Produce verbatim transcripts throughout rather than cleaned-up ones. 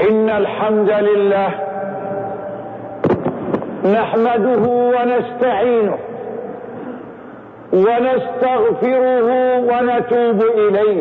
إن الحمد لله نحمده ونستعينه ونستغفره ونتوب إليه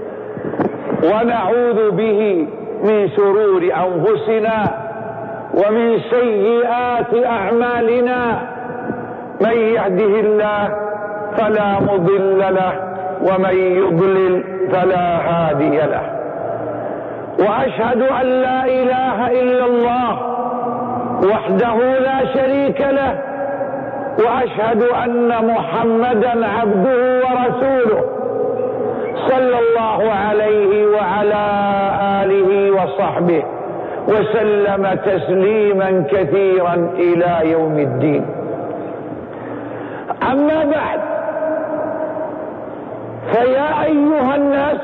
ونعوذ به من شرور أنفسنا ومن سيئات أعمالنا. من يهده الله فلا مضل له ومن يضلل فلا هادي له. وأشهد أن لا إله إلا الله وحده لا شريك له، وأشهد أن محمدا عبده ورسوله صلى الله عليه وعلى آله وصحبه وسلم تسليما كثيرا إلى يوم الدين. أما بعد، فيا أيها الناس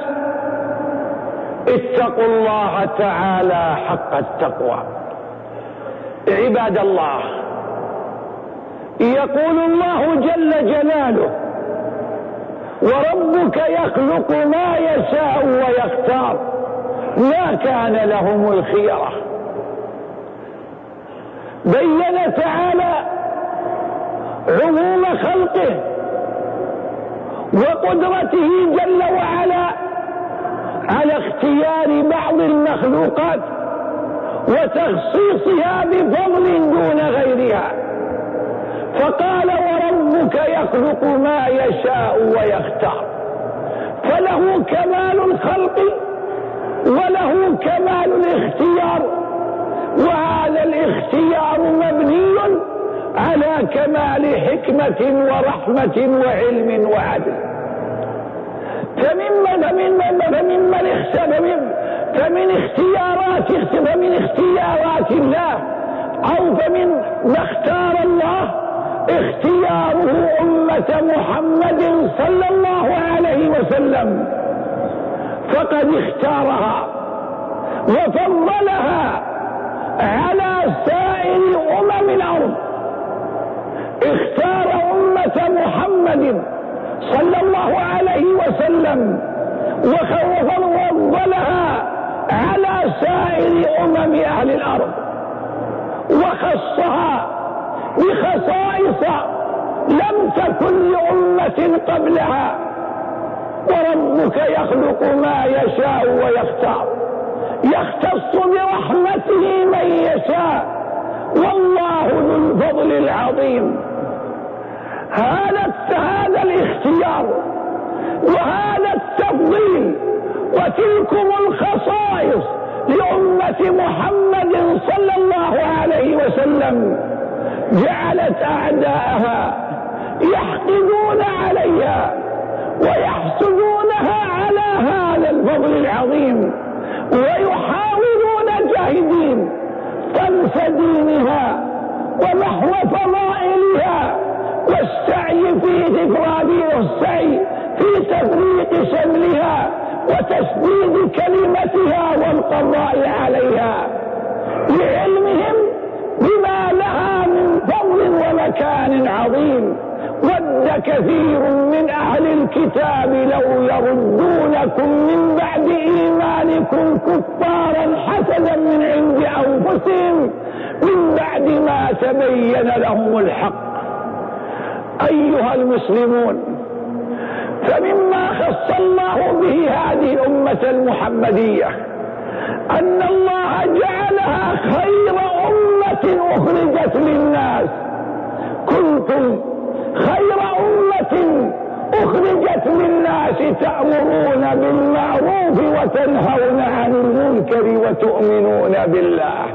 اتقوا الله تعالى حق التقوى. عباد الله، يقول الله جل جلاله: وربك يخلق ما يشاء ويختار ما كان لهم الخيرة. بين تعالى عموم خلقه وقدرته جل وعلا على اختيار بعض المخلوقات وتخصيصها بفضل دون غيرها، فقال: وربك يخلق ما يشاء ويختار. فله كمال الخلق وله كمال الاختيار، وهذا الاختيار مبني على كمال حكمة ورحمة وعلم وعدل. فمن فمن فمن اختيارات فمن اختيارات الله أو فمن ما اختار الله اختياره أمة محمد صلى الله عليه وسلم، فقد اختارها وفضلها على سائر أمم الأرض. اختار أمة محمد صلى الله عليه وسلم وفضلها على سائر أمم أهل الأرض، وخصها بخصائص لم تكن لأمة قبلها. وربك يخلق ما يشاء ويختار، يختص برحمته من يشاء، والله ذو الفضل العظيم. هذا هذا الاختيار وهذا التفضيل وتلكم الخصائص لأمة محمد صلى الله عليه وسلم جعلت أعداءها يحقدون عليها ويحسدونها على هذا الفضل العظيم، ويحاولون جاهدين طمس دينها ومحو فضائلها والسعي في إفراد السعي في تفريق شملها وتشديد كلمتها والقضاء عليها، لعلمهم بما لها من فضل ومكان عظيم. ود كثير من أهل الكتاب لو يردونكم من بعد إيمانكم كفارا حسدا من عند أنفسهم من بعد ما تبين لهم الحق. أيها المسلمون، فمما خص الله به هذه الأمة المحمدية أن الله جعلها خير أمة أخرجت للناس. كنتم خير أمة أخرجت للناس تأمرون بالمعروف وتنهون عن المنكر وتؤمنون بالله.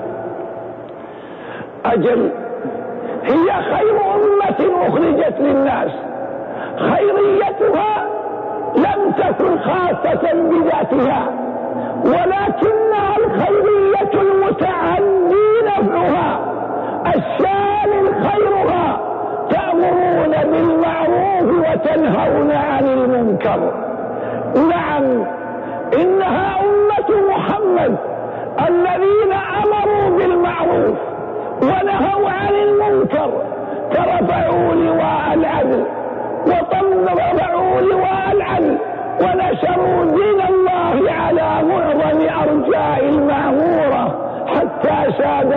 أجل، هي خير أمة أخرجت للناس. خيريتها لم تكن خاصة بذاتها، ولكنها الخيرية المتعدي نفعها الشامل خيرها. تأمرون بالمعروف وتنهون عن المنكر. نعم، إنها أمة محمد الذين أمروا بالمعروف ونهوا عن المنكر، فرفعوا لواء العدل وطلعوا لواء العدل ونشروا دين الله على معظم أرجاء المعمورة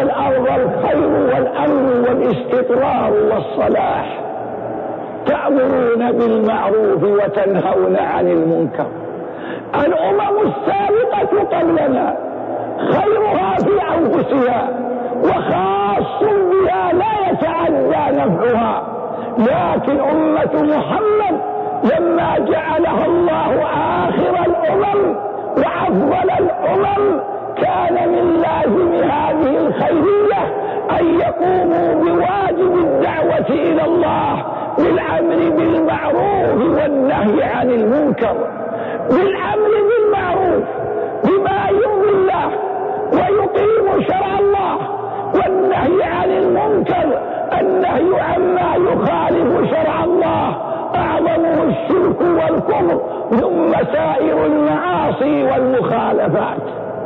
على الأرض الخير والأمن والاستقرار والصلاح، تأمرون بالمعروف وتنهون عن المنكر. الأمم السابقة قبلنا خيرها في أنفسها وخاص بها لا يتعدى نفعها، لكن أمة محمد لما جعلها الله آخر الأمم وأفضل الأمم كان من لازم هذه الخيرية أن يقوموا بواجب الدعوة إلى الله بالأمر بالمعروف والنهي عن المنكر، بالأمر بالمعروف بما يرضي الله ويقيم شرع الله، والنهي عن المنكر النهي عما يخالف شرع الله أعظمه الشرك والكفر ثم سائر المعاصي والمخالفات.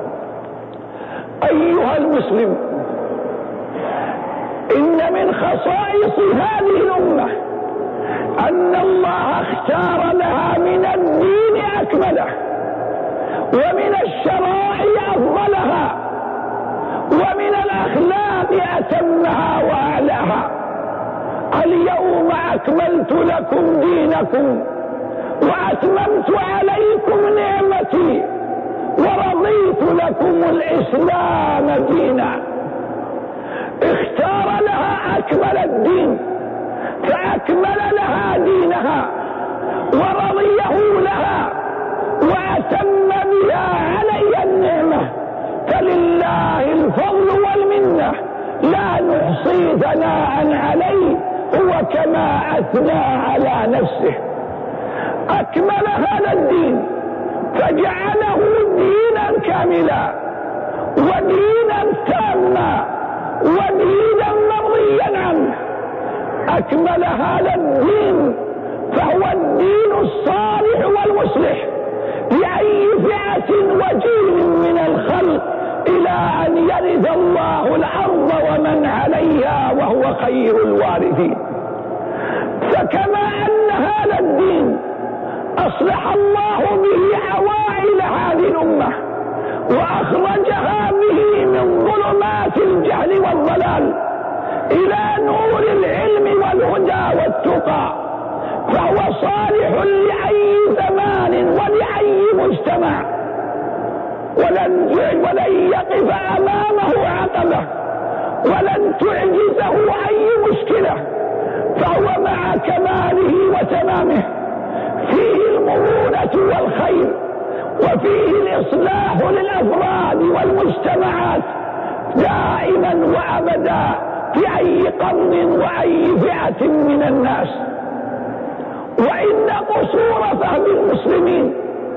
أيها المسلم، إن من خصائص هذه الأمة أن الله اختار لها من الدين أكمله ومن الشرائع أفضلها ومن الأخلاق أتمها وأعلاها. اليوم أكملت لكم دينكم وأتممت عليكم نعمتي ورضيت لكم الإسلام دينا. اختار لها أكمل الدين فأكمل لها دينها ورضيه لها وأتم بها علي النعمة، فلله الفضل والمنة لا نحصي ثناء عليه هو كما أثنى على نفسه. أكمل هذا الدين فجعله دينا كاملا ودينا تاما ودينا مرضيا عنه. أكمل هذا الدين فهو الدين الصالح والمصلح لأي فئة وجيل من الخلق إلى أن يرث الله الأرض ومن عليها وهو خير الوارثين. فكما أن هذا الدين أصلح الله به عوائل هذه الأمة وأخرجها به من ظلمات الجهل والضلال إلى نور العلم والهدى والتقى، فهو صالح لأي زمان ولأي مجتمع، ولن ولن يقف أمامه عقبة ولن تعجزه أي مشكلة، فهو مع كماله وتمامه فيه المرونة والخير وفيه الإصلاح للأفراد والمجتمعات دائما وأبدا في أي قرن وأي فئة من الناس. وإن قصور فهم المسلمين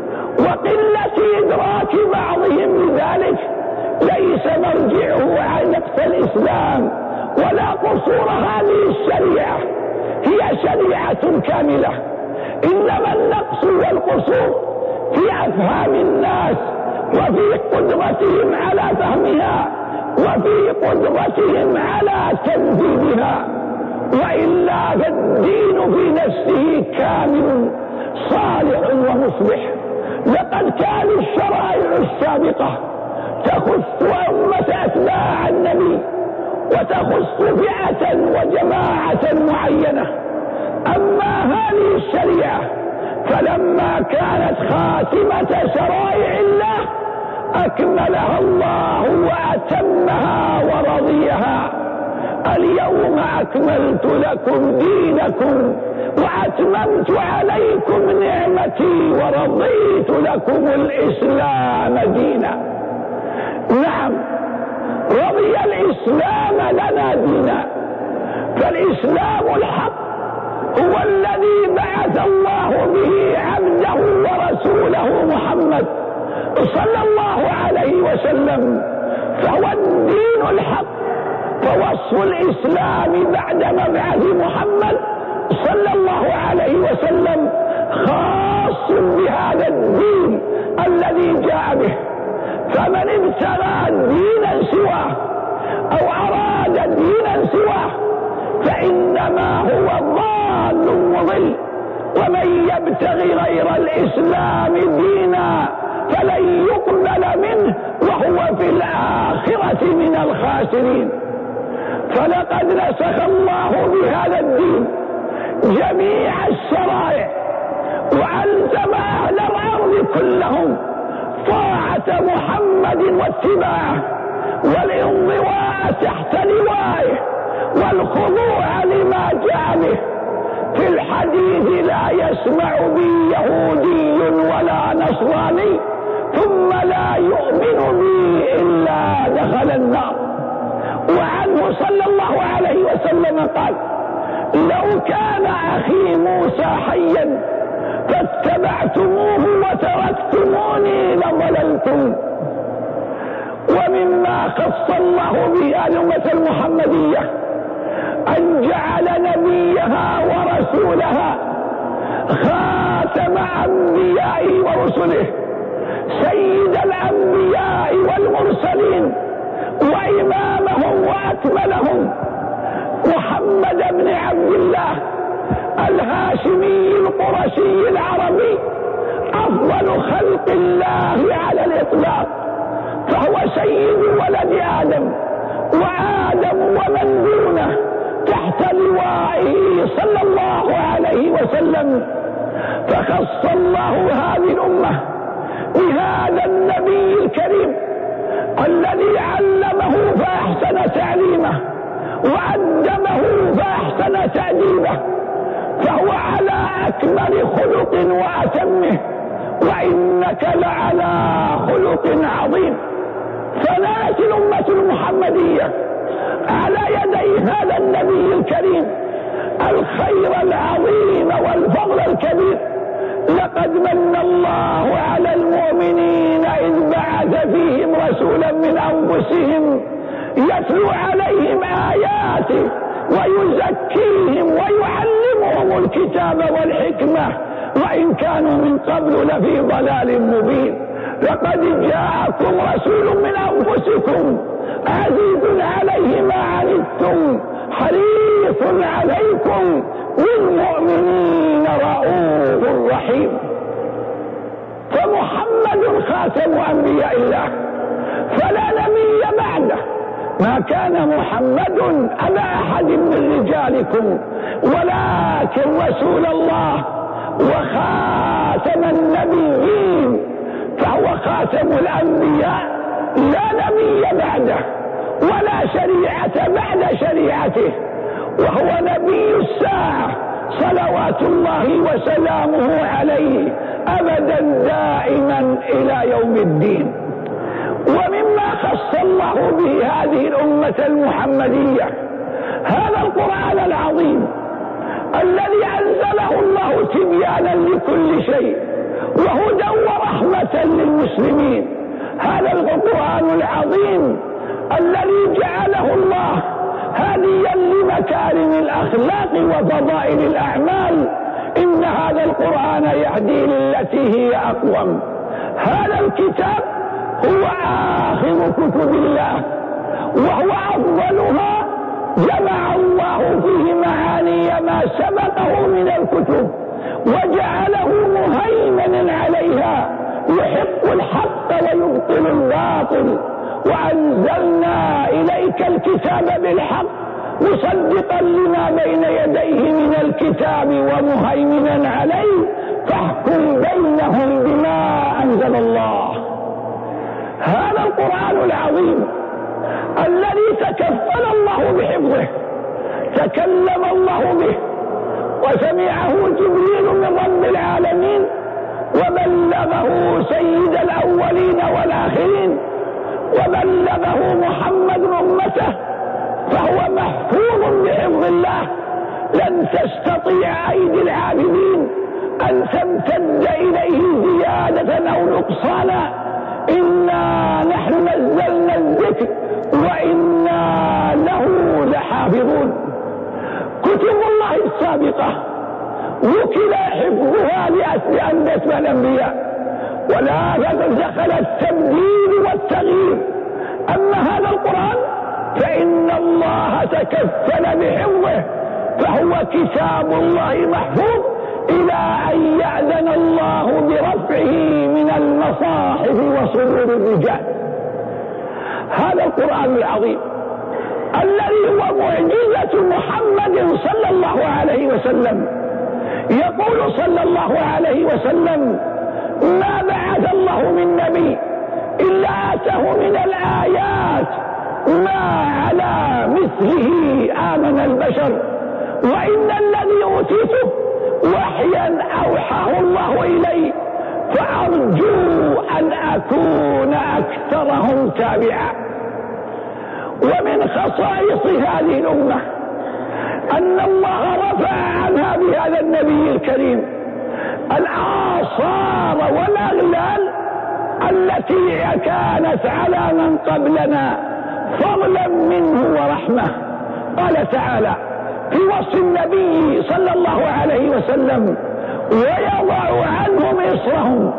وقلة إدراك بعضهم لذلك ليس مرجعه عن نقص الإسلام ولا قصور هذه الشريعة، هي شريعة كاملة، إنما النقص والقصور في أفهام الناس وفي قدرتهم على فهمها وفي قدرتهم على تنفيذها، وإلا فالدين في نفسه كامل صالح ومصلح. لقد كان الشرائع السابقة تخص أمة أتباع النبي وتخص فئة وجماعة معينة، أما هذه الشريعة فلما كانت خاتمة شرائع الله أكملها الله وأتمها ورضيها. اليوم أكملت لكم دينكم وأتممت عليكم نعمتي ورضيت لكم الإسلام دينا. نعم، رضي الإسلام لنا دينا، فالإسلام الحق هو الذي بعث الله به عبده ورسوله محمد صلى الله عليه وسلم، فهو الدين الحق. فوصف الإسلام بعد مبعث محمد صلى الله عليه وسلم خاص بهذا الدين الذي جاء به، فمن ابتغى دينا سواه أو أراد دينا سواه فإنما هو ضال مضل، ومن يبتغي غير الإسلام دينا فلن يقبل منه وهو في الآخرة من الخاسرين. فلقد نسخ الله بهذا الدين جميع الشرائع، وألزم أهل الأرض كلهم طاعة محمد واتباعه والانضواء تحت لوائه والخضوع لما جاء به. في الحديث: لا يسمع بي يهودي ولا نصراني ثم لا يؤمن بي إلا دخل النار. وعنه صلى الله عليه وسلم قال: لو كان أخي موسى حيا فاتبعتموه وتركتموني لضللتم. ومما خص الله به الأمة المحمدية أن جعل نبيها ورسولها خاتم أنبيائه ورسله، سيد الأنبياء والمرسلين، وإمامهم وأكملهم، محمد بن عبد الله الهاشمي القرشي العربي، أفضل خلق الله على الإطلاق، فهو سيد ولد آدم، وآدم ومن دونه تحت لوائه صلى الله عليه وسلم. فخص الله هذه الأمة بهذا النبي الكريم الذي علمه فأحسن تعليمه وأدبه فأحسن تأديبه، فهو على أكمل خلق وأتمه، وإنك لعلى خلق عظيم. فنالت الأمة المحمدية على يدي هذا النبي الكريم الخير العظيم والفضل الكبير. لقد من الله على المؤمنين إذ بعث فيهم رسولا من أنفسهم يتلو عليهم آياته ويزكيهم ويعلمهم الكتاب والحكمة وإن كانوا من قبل لفي ضلال مبين. لقد جاءكم رسول من أنفسكم عزيز عليه ما عنتم حريص عليكم بالمؤمنين رؤوف رحيم. فمحمد خاتم أنبياء الله، فلا نبي بعده. ما كان محمد أبا أحد من رجالكم ولكن رسول الله وخاتم النبيين، فهو خاتم الأنبياء، لا نبي بعده ولا شريعة بعد شريعته، وهو نبي الساعة صلوات الله وسلامه عليه أبدا دائما إلى يوم الدين. ومما خص الله به هذه الأمة المحمدية هذا القرآن العظيم الذي أنزله الله تبيانا لكل شيء وهدى ورحمة للمسلمين. هذا القرآن العظيم الذي جعله الله هاديا لمكارم الأخلاق وفضائل الأعمال. إن هذا القرآن يهدي للتي هي أقوم. هذا الكتاب هو آخر كتب الله وهو أفضلها، جمع الله فيه معاني ما سبقه من الكتب وجعله مهيمنا عليها، يحق الحق ويبطل الباطل. وأنزلنا إليك الكتاب بالحق مصدقا لما بين يديه من الكتاب ومهيمنا عليه، فاحكم بينهم بما أنزل الله. هذا القرآن العظيم الذي تكفل الله بحفظه، تكلم الله به وسمعه جبريل من رب العالمين وبلغه سيد الأولين والآخرين وبلغه محمد أمته، فهو محفوظ بحفظ الله. لن تستطيع أيدي العابدين أن تمتد إليه زيادة أو نقصانا. إنا نحن نزلنا الذكر وإنا له لحافظون. كتب الله السابقة وكل حفظها لأن تتبع الأنبياء، ولا دخل التبديل والتغيير. أما هذا القرآن فإن الله تكفل بحفظه، فهو كتاب الله محفوظ إلى أن يأذن الله برفعه من المصاحف وصدور الرجال. هذا القرآن العظيم الذي هو معجزة محمد صلى الله عليه وسلم. يقول صلى الله عليه وسلم: ما بعث الله من نبي إلا آتاه من الآيات ما على مثله آمن البشر، وإن الذي أوتيته وحيا أوحاه الله إلي، فأرجو أن أكون أكثرهم تابعا. ومن خصائص هذه الأمة أن الله رفع عنها بهذا النبي الكريم الآثار والأغلال التي كانت على من قبلنا فضلا منه ورحمة. قال تعالى في وصف النبي صلى الله عليه وسلم: ويضع عنهم إصرهم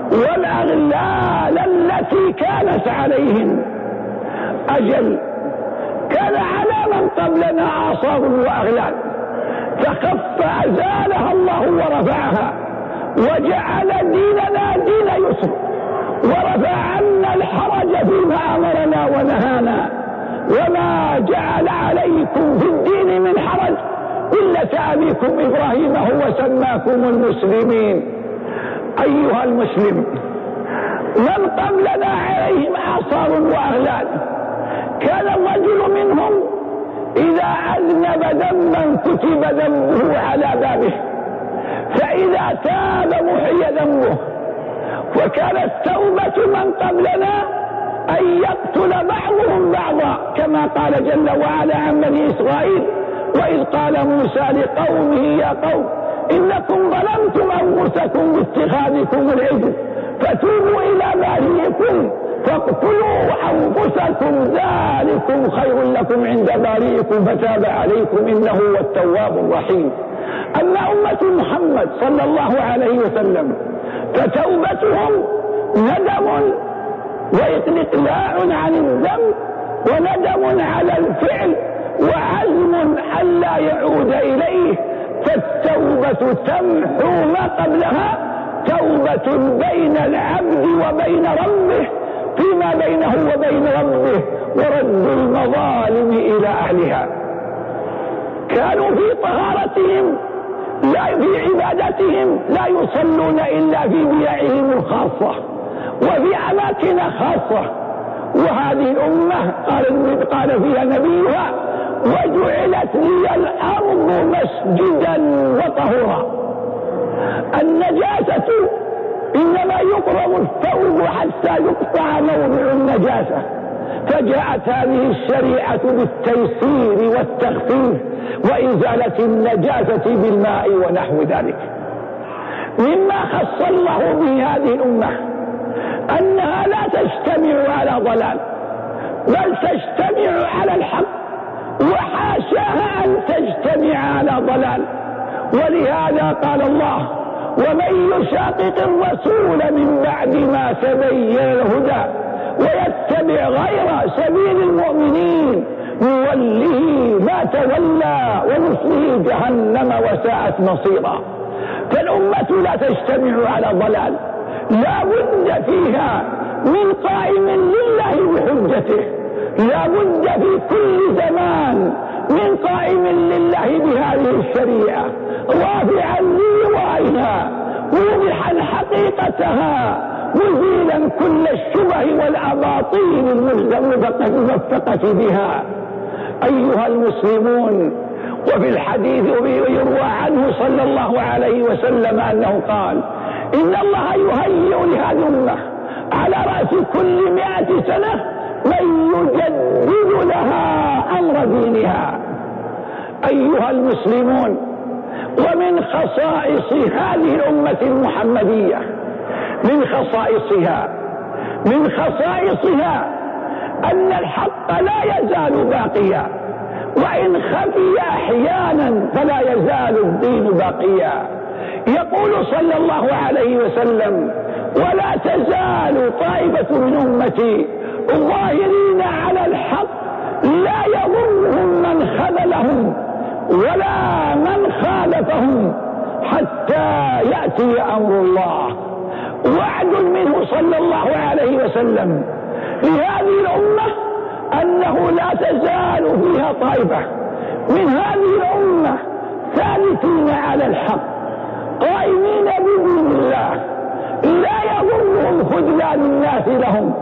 والأغلال التي كانت عليهم. أجل كان على من قبلنا آثار وأغلال، فخف أزالها الله ورفعها، وجعل ديننا دين يسر، ورفع عنا الحرج فيما أمرنا ونهانا، وما جعل عليكم في الدين من حرج ملة أبيكم إبراهيم هو سماكم المسلمين. أيها المسلم، من قبلنا عليهم آثار وأغلال. كان الرجل منهم إذا أذنب ذنبا كتب ذنبه على بابه، فإذا تاب محي ذنبه. وكانت توبة من قبلنا أن يقتل بعضهم بعضا، كما قال جل وعلا عن بني إسرائيل: وإذ قال موسى لقومه يا قوم إنكم ظلمتم أنفسكم باتخاذكم العجل فتوبوا إلى بارئكم فاقتلوا أنفسكم ذلكم خير لكم عند بارئكم فتاب عليكم إنه هو التواب الرحيم. أما أمة محمد صلى الله عليه وسلم فتوبتهم ندم وإقلاع عن الذنب، وندم على الفعل، وعزم ألا يعود إليه. فالتوبة تمحو ما قبلها، توبة بين العبد وبين ربه، فيما بينه وبين ربه، ورد المظالم إلى أهلها. كانوا في طهارتهم لا في عبادتهم لا يصلون إلا في بيعهم الخاصة وفي أماكن خاصة. وهذه الأمة قال, قال فيها نبيها: وجعلت لي الأرض مسجدا وطهورا. النجاسة إنما يقرب الثوب حتى يقطع موضع النجاسة، فجاءت هذه الشريعة بالتيسير والتخفيف وإزالة النجاسة بالماء ونحو ذلك. مما خص الله به هذه الأمة أنها لا تجتمع على ضلال، بل تجتمع على الحق، وحاشاها أن تجتمع على ضلال. ولهذا قال الله: ومن يشاقق الرسول من بعد ما تبين الهدى ويتبع غير سبيل المؤمنين نوله ما تولى ونصله جهنم وساءت مصيرا. فالأمة لا تجتمع على ضلال، لا بد فيها من قائم لله بحجته، لا بد في كل زمان من قائم لله بهذه الشريعة، رافعا للوائها، موضحا حقيقتها، مزيلا كل الشبه والأباطيل المفتقة بها. أيها المسلمون، وفي الحديث يروى عنه صلى الله عليه وسلم أنه قال: إن الله يهيئ لهذه الأمة على رأس كل مئة سنة من يجدد لها أمر دينها. أيها المسلمون، ومن خصائص هذه الأمة المحمدية من خصائصها من خصائصها أن الحق لا يزال باقيا، وإن خفي أحيانا فلا يزال الدين باقيا. يقول صلى الله عليه وسلم: ولا تزال طائفة من أمتي ظاهرين على الحق لا يضرهم من خذلهم ولا من خالفهم حتى يأتي أمر الله. وعد منه صلى الله عليه وسلم لهذه الأمة تزال فيها طائفة من هذه الأمة ثابتين على الحق قائمين بدين الله لا يضرهم خذلان الناس لهم،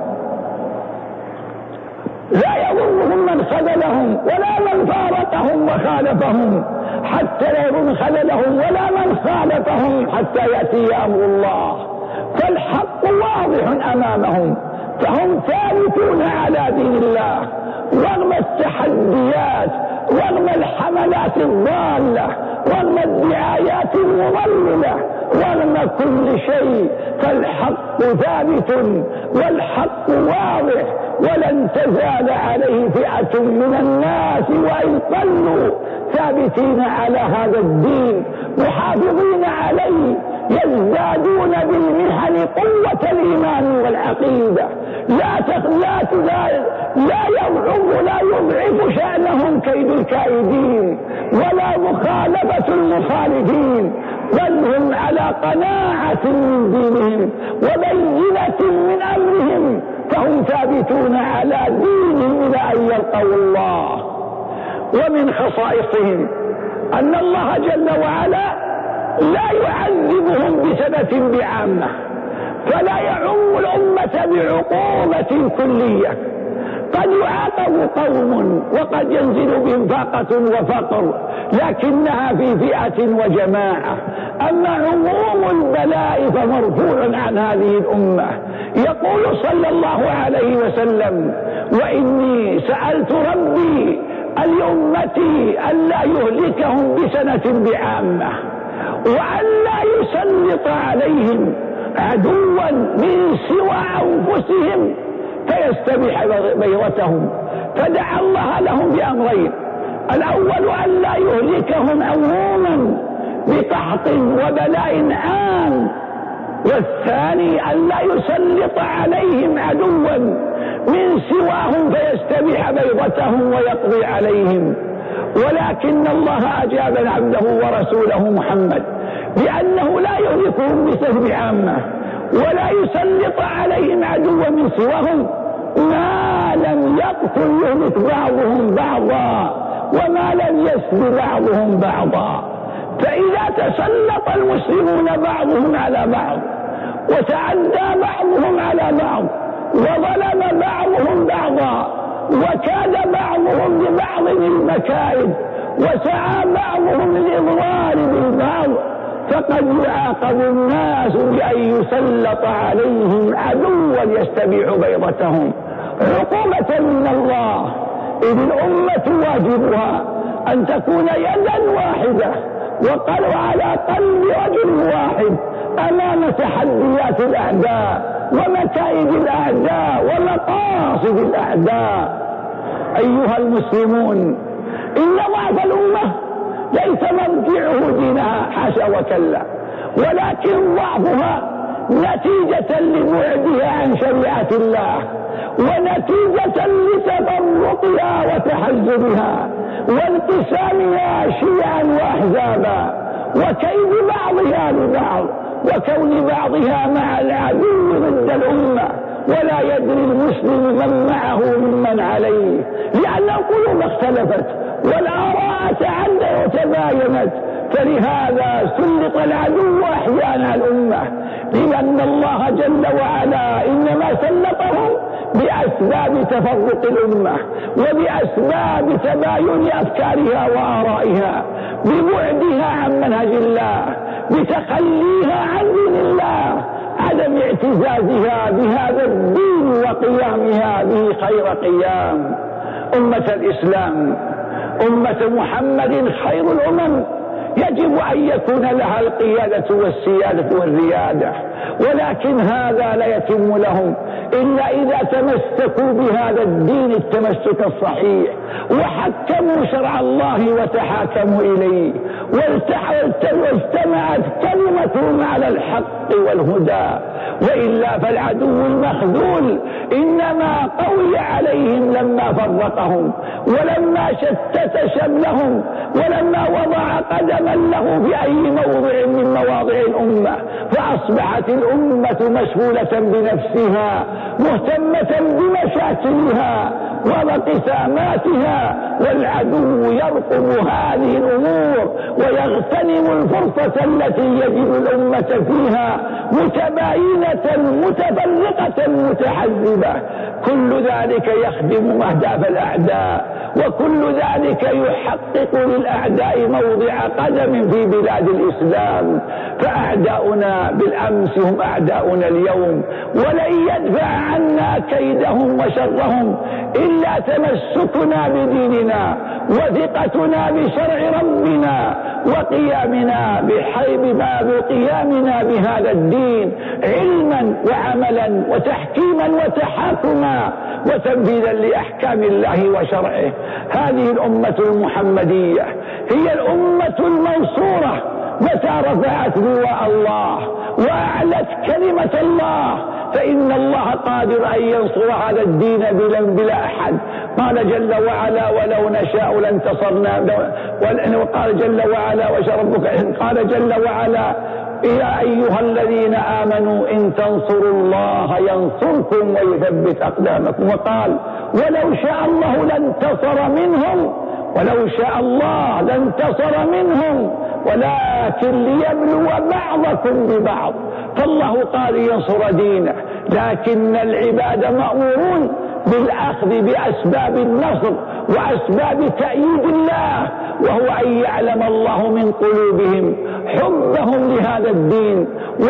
لا يضرهم من خذلهم ولا من فارقهم وخالفهم، حتى لا يضر من خذلهم ولا من خالفهم حتى يأتي أمر الله. فالحق واضح أمامهم، فهم ثابتون على دين الله رغم التحديات، رغم الحملات الضالة، رغم الدعايات المضللة، رغم كل شيء، فالحق ثابت والحق واضح، ولن تزال عليه فئة من الناس وإن قلوا ثابتين على هذا الدين محافظين عليه، يزدادون بالمحن قوة الإيمان والعقيدة، لا تخلات لا, لا يضعف ولا يضعف شأنهم كيد الكائدين ولا مخالفة المخالفين، بل هم على قناعة من دينهم وبينة من أمرهم، فهم ثابتون على دينهم إلى أن يلقوا الله. ومن خصائصهم أن الله جل وعلا لا يعذبهم بسبب بعامة، فلا يعم الأمة بعقوبة كلية، قد يعاقب قوم وقد ينزل بهم فاقة وفقر، لكنها في فئة وجماعة. أما عموم البلاء فمرفوع عن هذه الأمة. يقول صلى الله عليه وسلم: وإني سألت ربي لأمتي ألا يهلكهم بسنة بعامة، وأن لا يسلط عليهم عدوا من سوى أنفسهم فيستبيح بيضتهم، فدعا الله لهم بأمرين: الأول أن لا يهلكهم عموما بقحط وبلاء عام، والثاني أن لا يسلط عليهم عدوا من سواهم فيستبيح بيضتهم ويقضي عليهم. ولكن الله أجاب عبده ورسوله محمد بأنه لا يهلكهم بسبب عامة ولا يسلط عليهم عدوا من سواهم ما لم يقتل يهلك بعضهم بعضا وما لم يسب بعضهم بعضا. فإذا تسلط المسلمون بعضهم على بعض وتعدى بعضهم على بعض وظلم بعضهم بعضا وكاد بعضهم لبعض المكائد وسعى بعضهم للإضرار بالبعض، فقد يعاقب الناس بأن يسلط عليهم عدوا يستبيح بيضتهم عقوبة من الله. إذ الأمة واجبها أن تكون يدا واحدة وقالوا على قلب رجل واحد أمام تحديات الأعداء ومكائد الأعداء ومقاصد الأعداء. أيها المسلمون، إن ضعف الأمة ليس مرجعه دينها، حاشا وكلا، ولكن ضعفها نتيجة لبعدها عن شريعة الله ونتيجة لتفرقها وتحزبها وانقسامها شيعا وأحزابا وكيد بعضها لبعض وكون بعضها مع العدو ضد الأمة، ولا يدري المسلم من معه ممن عليه، لأن القلوب اختلفت والآراء تعدت وتباينت، فلهذا سلط العدو أحيانا على الأمة، لأن الله جل وعلا إنما سلطهم بأسباب تفرق الأمة وبأسباب تباين أفكارها وآرائها، ببعدها عن منهج الله، بتخليها عن دين الله، عدم اعتزازها بهذا الدين وقيامها به خير قيام. أمة الإسلام، أمة محمد خير الأمم، يجب أن يكون لها القيادة والسيادة والريادة، ولكن هذا لا يتم لهم إلا إذا تمسكوا بهذا الدين التمسك الصحيح وحكموا شرع الله وتحاكموا إليه واجتمعت كلمتهم على الحق والهدى. وإلا فالعدو المخذول إنما قوي عليهم لما فرقهم، ولما شتت شملهم، ولما وضع قدما له في أي موضع من مواضع الأمة، فأصبحت الأمة مشغولة بنفسها مهتمة بمشاكلها وانقساماتها، والعدو يرقب هذه الأمور ويغتنم الفرصة التي يجد الأمة فيها متباينة متفرقة متحزبة. كل ذلك يخدم أهداف الأعداء، وكل ذلك يحقق للأعداء موضع قدم في بلاد الإسلام. فأعداؤنا بالأمس هم أعداؤنا اليوم، ولن يدفع عنا كيدهم وشرهم إلا تمسكنا بديننا وثقتنا بشرع ربنا وقيامنا بحيب باب قيامنا بهذا الدين علما وعملا وتحكيما وتحاكما وتنفيذا لأحكام الله وشرعه. هذه الأمة المحمدية هي الأمة المنصورة متى رفعت لواء الله وأعلت كلمة الله، فإن الله قادر أن ينصر هذا الدين بلا, بلا أحد. قال جل وعلا ولو نشاء لانتصرنا، وقال جل وعلا وشربك قال جل وعلا يا أيها الذين آمنوا إن تنصروا الله ينصركم ويثبت أقدامكم. وقال ولو شاء الله لانتصر منهم، ولو شاء الله لانتصر منهم ولكن ليبلو بعضكم ببعض. فالله قال ينصر دينه، لكن العباد مأمورون بالأخذ بأسباب النصر وأسباب تأييد الله، وهو أن يعلم الله من قلوبهم حبهم لهذا الدين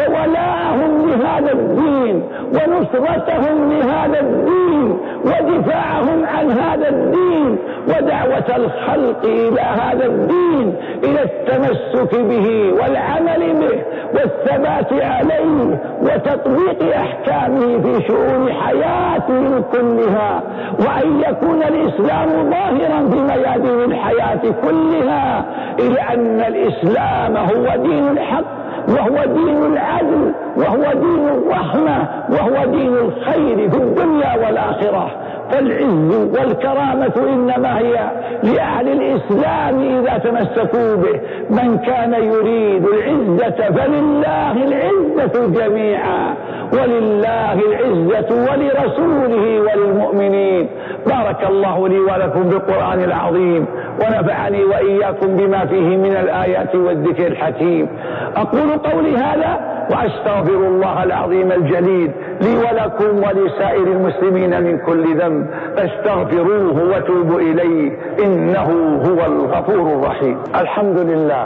وولاءهم لهذا الدين ونصرتهم لهذا الدين ودفاعهم عن هذا الدين ودعوة الخلق إلى هذا الدين، إلى التمسك به والعمل به والثبات عليه وتطبيق أحكامه في شؤون حياتهم كلها، وأن يكون الإسلام ظاهرا في ميادين الحياة كلها، إلى أن الإسلام هو دين الحق وهو دين العدل وهو دين الرحمة وهو دين الخير في الدنيا والآخرة. فالعز والكرامة إنما هي لأهل الإسلام إذا تمسكوا به. من كان يريد العزة فلله العزة جميعا، ولله العزة ولرسوله وللمؤمنين. بارك الله لي ولكم بالقرآن العظيم، ونفعني وإياكم بما فيه من الآيات والذكر الحكيم. أقول قولي هذا وأستغفر الله العظيم الجليل لي ولكم ولسائر المسلمين من كل ذنب، فاستغفروه وتوبوا إليه إنه هو الغفور الرحيم. الحمد لله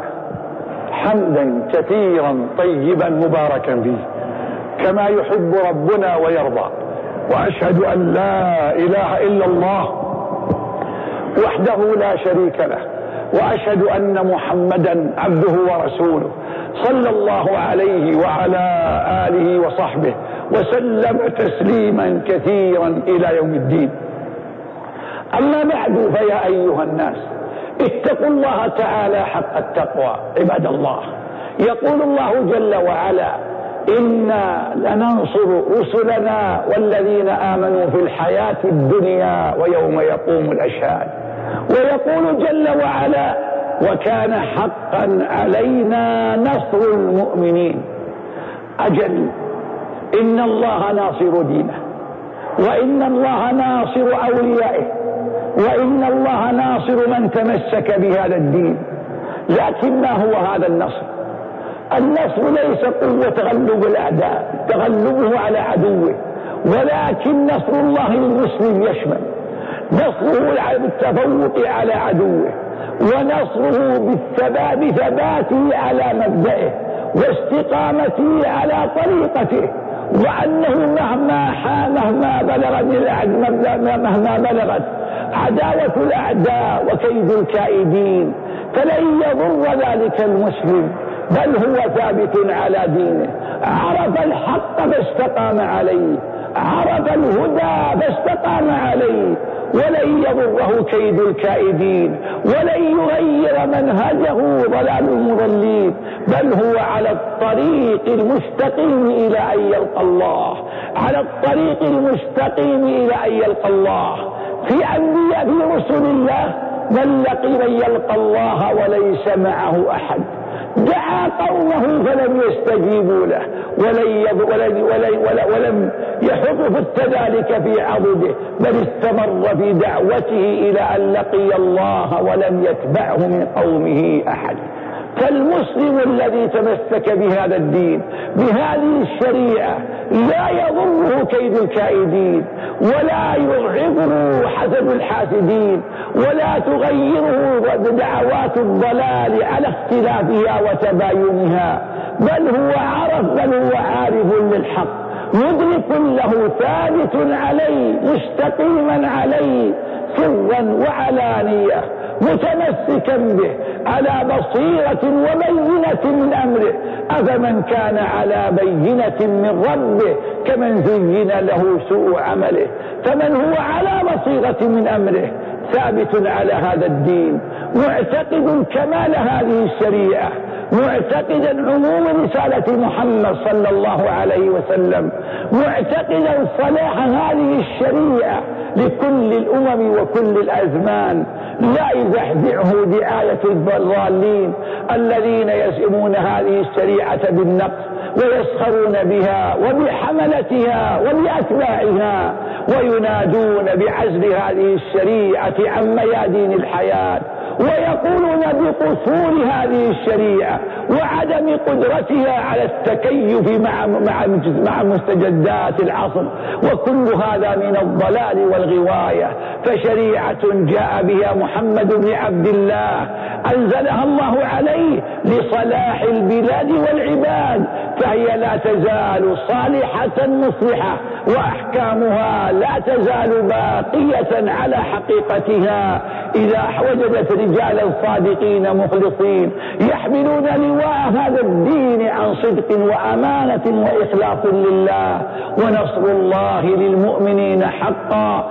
حمدا كثيرا طيبا مباركا فيه كما يحب ربنا ويرضى، وأشهد أن لا إله إلا الله وحده لا شريك له، وأشهد أن محمدا عبده ورسوله صلى الله عليه وعلى آله وصحبه وسلم تسليما كثيرا إلى يوم الدين. أما بعد، فيا أيها الناس اتقوا الله تعالى حق التقوى. عباد الله، يقول الله جل وعلا إنا لننصر رسلنا والذين آمنوا في الحياة الدنيا ويوم يقوم الأشهاد. ويقول جل وعلا وكان حقا علينا نصر المؤمنين. أجل، إن الله ناصر دينه، وإن الله ناصر أوليائه، وإن الله ناصر من تمسك بهذا الدين. لكن ما هو هذا النصر؟ النصر ليس قوة تغلب الأعداء، تغلبه على عدوه، ولكن نصر الله للمسلم يشمل نصره بالتفوق على عدوه، ونصره بالثبات بثباته على مبدئه واستقامته على طريقته، وأنه مهما مهما بلغت مهما بلغت عداوة الأعداء وكيد الكائدين فلن يضر ذلك المسلم، بل هو ثابت على دينه. عرف الحق فاستقام عليه، عرف الهدى فاستقام عليه، ولن يضره كيد الكائدين، ولن يغير منهجه ضلال المضلين، بل هو على الطريق المستقيم إلى أن يلقى الله، على الطريق المستقيم إلى أن يلقى الله. في أنبياء في رسل الله من لقي من يلقى الله وليس معه أحد، دعا قومه فلم يستجيبوا له، ولن ولن ولن ولم يحط ذلك في عضده، بل استمر في دعوته إلى أن لقي الله ولم يتبعه من قومه أحد. فالمسلم الذي تمسك بهذا الدين بهذه الشريعة لا يضره كيد الكائدين، ولا يرعبه حسد الحاسدين، ولا تغيره دعوات الضلال على اختلافها وتباينها، بل هو عرف بل هو عارف للحق، مدرك له، ثابت عليه، مستقيما عليه سرا وعلانية، متمسكا به على بصيرة وبينة من أمره. أفمن كان على بينة من ربه كمن زين له سوء عمله، فمن هو على بصيرة من أمره ثابت على هذا الدين، معتقد كمال هذه الشريعة، معتقدا عموم رسالة محمد صلى الله عليه وسلم، معتقدا صلاح هذه الشريعة لكل الأمم وكل الأزمان، لا يزحزحه دعاية الضالين الذين يزعمون هذه الشريعة بالنقص ويسخرون بها وبحملتها وبأتباعها، وينادون بعزل هذه الشريعة عن ميادين الحياة، ويقولون بقصور هذه الشريعة وعدم قدرتها على التكيف مع مع مع مستجدات العصر، وكل هذا من الضلال والغواية. فشريعة جاء بها محمد بن عبد الله أنزلها الله عليه لصلاح البلاد والعباد، فهي لا تزال صالحة مصلحة، وأحكامها لا تزال باقية على حقيقتها إذا وجدت رجالا صادقين مخلصين يحملون لواء هذا الدين عن صدق وأمانة وإخلاص لله. ونصر الله للمؤمنين حقا،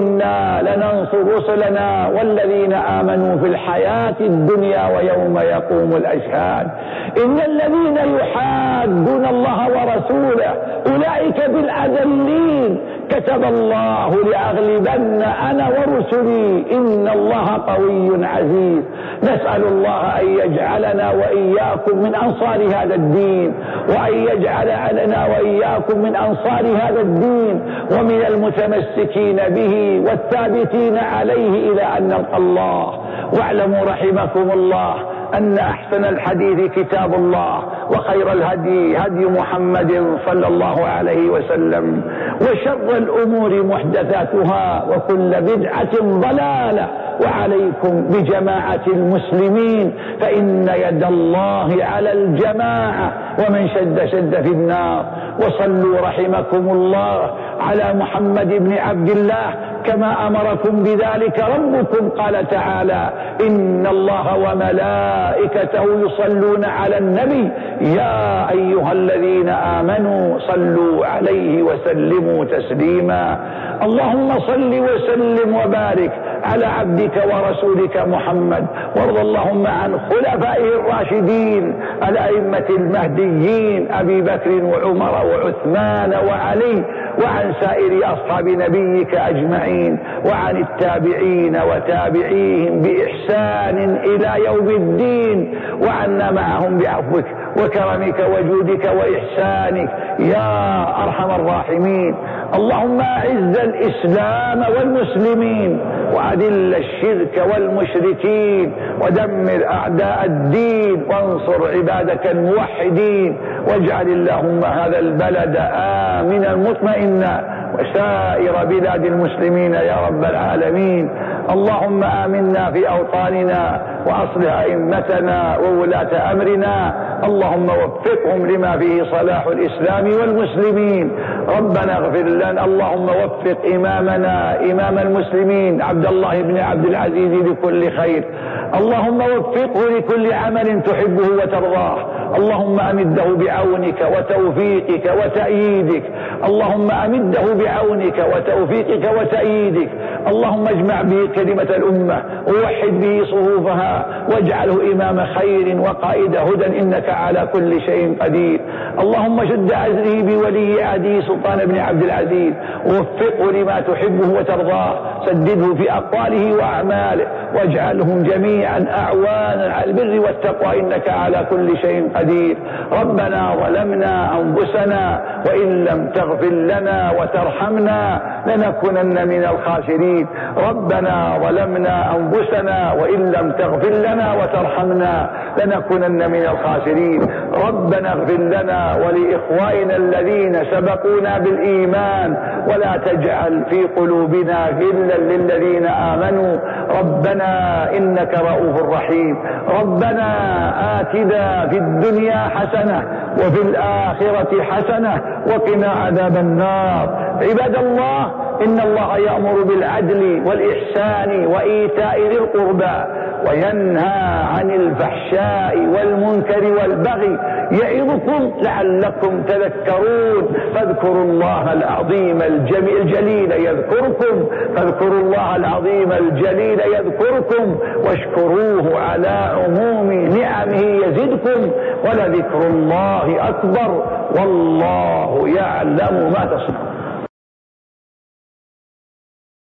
إنا لننصر رسلنا والذين آمنوا في الحياة الدنيا ويوم يقوم الأشهاد. إن الذين يحادون الله ورسوله أولئك بالأذلين، كتب الله لأغلبن أنا ورسلي إن الله قوي عزيز. نسأل الله أن يجعلنا وإياكم من أنصار هذا الدين، وأن يجعل لنا وإياكم من أنصار هذا الدين ومن المتمسكين به والثابتين عليه إلى أن نلقى الله. واعلموا رحمكم الله أن أحسن الحديث كتاب الله، وخير الهدي هدي محمد صلى الله عليه وسلم، وشر الأمور محدثاتها، وكل بدعة ضلالة. وعليكم بجماعة المسلمين، فإن يد الله على الجماعة، ومن شد شد في النار. وصلوا رحمكم الله على محمد بن عبد الله كما أمركم بذلك ربكم، قال تعالى: إن الله وملائكته يصلون على النبي يا أيها الذين آمنوا صلوا عليه وسلموا تسليما. اللهم صل وسلم وبارك على عبدك ورسولك محمد، وارض اللهم عن خلفائه الراشدين الأئمة المهديين أبي بكر وعمر وعثمان وعلي، وعن سائر أصحاب نبيك أجمعين، وعن التابعين وتابعيهم بإحسان إلى يوم الدين، وعنا معهم بعفوك وكرمك وجودك وإحسانك يا أرحم الراحمين. اللهم أعز الإسلام والمسلمين، وأذل الشرك والمشركين، ودمر أعداء الدين، وانصر عبادك الموحدين، واجعل اللهم هذا البلد آمنا مطمئنا، وسائر بلاد المسلمين يا رب العالمين. اللهم آمنا في أوطاننا، وأصلح أئمتنا وولاة أمرنا، اللهم وفقهم لما فيه صلاح الإسلام والمسلمين. ربنا اغفر لنا، اللهم وفق إمامنا إمام المسلمين عبد الله بن عبد العزيز لكل خير، اللهم وفقه لكل عمل تحبه وترضاه، اللهم أمده بعونك وتوفيقك وتأييدك، اللهم أمده بعونك وتوفيقك وتأييدك، اللهم اجمع به كلمة الأمة ووحد به صفوفها واجعله إمام خير وقائد هدى إنك على كل شيء قدير. اللهم شد عزره بولي عهده سلطان بن عبد العزيز ووفقه لما تحبه وترضاه، سدده في أقواله وأعماله واجعلهم جميعا أعوانا على البر والتقوى إنك على كل شيء قدير. ربنا ظلمنا أنفسنا وإن لم تغفر لنا وترحمنا لنكونن من الخاسرين. ربنا ظلمنا أنفسنا وإن لم تغفر لنا وترحمنا لنكونن من الخاسرين. ربنا اغفر لنا ولإخواننا الذين سبقونا بالإيمان ولا تجعل في قلوبنا غلا للذين آمنوا ربنا إنك رؤوف رحيم. ربنا آتنا في الدنيا حسنة وفي الآخرة حسنة وقنا عذاب النار. عباد الله، إن الله يأمر بالعدل والإحسان وإيتاء ذي القربى وينهى عن الفحشاء والمنكر والبغي يعظكم لعلكم تذكرون. فاذكروا الله العظيم الجليل يذكركم فاذكروا الله العظيم الجليل يذكركم واشكروه على عموم نعمه يزدكم ولذكر الله أكبر والله يعلم ما تصنعون.